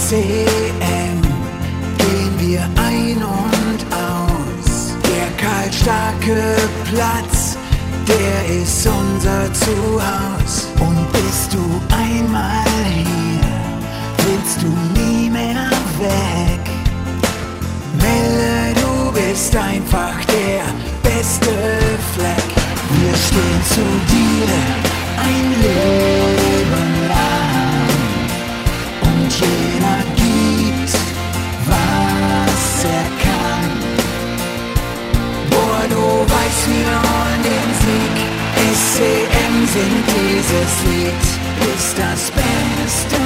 SCM gehen wir ein und aus. Der kaltstarke Platz, der ist unser Zuhause. Und bist du einmal hier, willst du nie mehr weg. Melle, du bist einfach der beste Fleck. Wir stehen zu dir ein Leben lang und jeder gibt, was er kann. Boah, du weißt, wir wollen den Sieg. SCM singt dieses Lied, ist das Beste